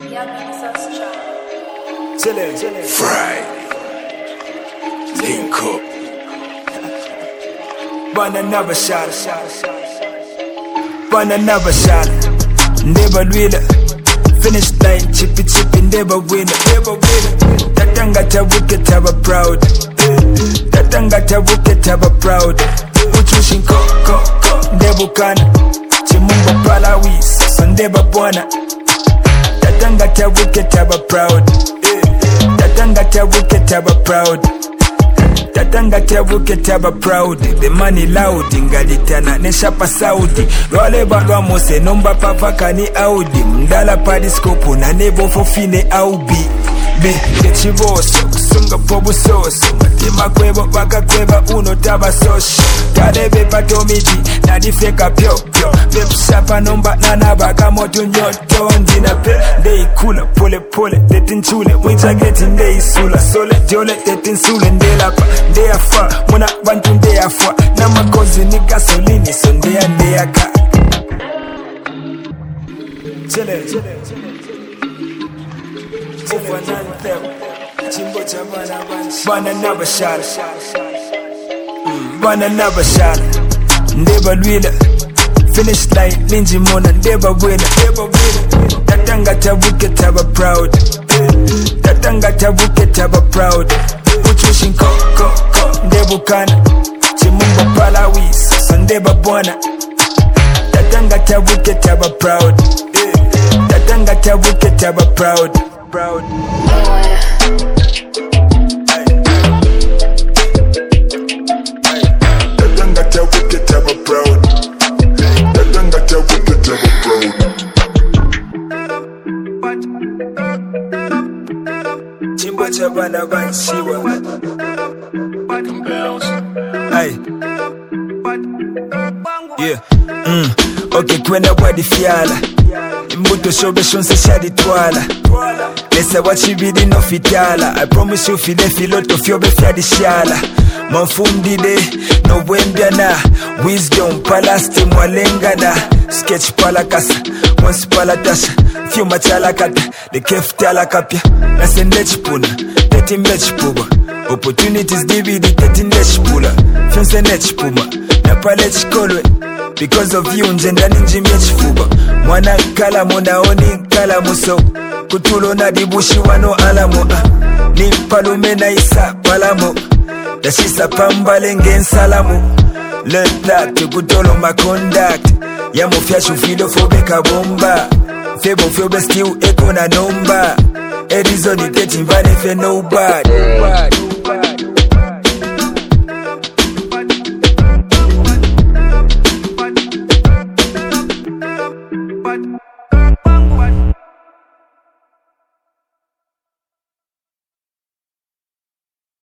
Friday, link up. Run another shot. Run another shot. Never winner. Finish line, chippy, never winner. Tatangata wicket have a proud. Tatangata wicket have a proud. Uchushin ko, nebukana. Chimumba palawis, so never bwana. Tatangata wicket have a proud. Tatangata wicket have a proud. Tatangata wicket have a proud. The money loud, ingalitana, neshapa Saudi. Role balwa mose, nomba papa kani Audi. Mdala padiscope, na nebo fofine aubi. Chivoso, kusunga pobu soso. Matima kwebo, baka kweba, uno taba soshi. Talebe patomiti, nadifeka pyo. Vepshapa nomba nana baka motu nyoto. Ndina pe, ndei kula, pole, detin chule. Wincha geti ndei sula, sole, jole, detin sule. Ndela pa, ndea fa, muna bantu ndea fa. Na makozi ni gasolini, so ndea ka. Chile. Run another shot. Run another shot. Never winner. Finish line, Linji Mona, never winner. Tatangata wicket have a proud. Tatangata wicket have a proud. Uchushin ko, nebukana. Chimumba palawis, so never bwana. Tatangata wicket have a proud. Tatangata wicket have a proud. Tatangata wicket have a proud. Tatangata wicket have a proud. Chimbo chabana banshiwa. Hey. Yeah. Okay, kwenda wadi fiala. Mbuto shobe shonse shadi twala. Lesa wachibidi no fitala. I promise you file filoto fyobe fiadi shala. Manfundide no wembiana. Wisdom palasti mwalengana. Sketch palakasa, once palatasha. Few machala kata, the kef tala kapya. Nase nechpuna, teti mechpuba. Opportunities DVD teti nechpula. Fionse nechpuma, napalech kolwe. Because of you njenda ninji mechfuba. Mwana kala mona oni kala muso. Kutulo na dibushi wano alamo. Ni palume na isa palamo. Dashisa pambale ngen salamu. Learn that to kutolo ma conduct. Ya mofia shufilo fobeka bomba. Febo fyobe still eko na nomba. Edison iteti mbane fe nobody.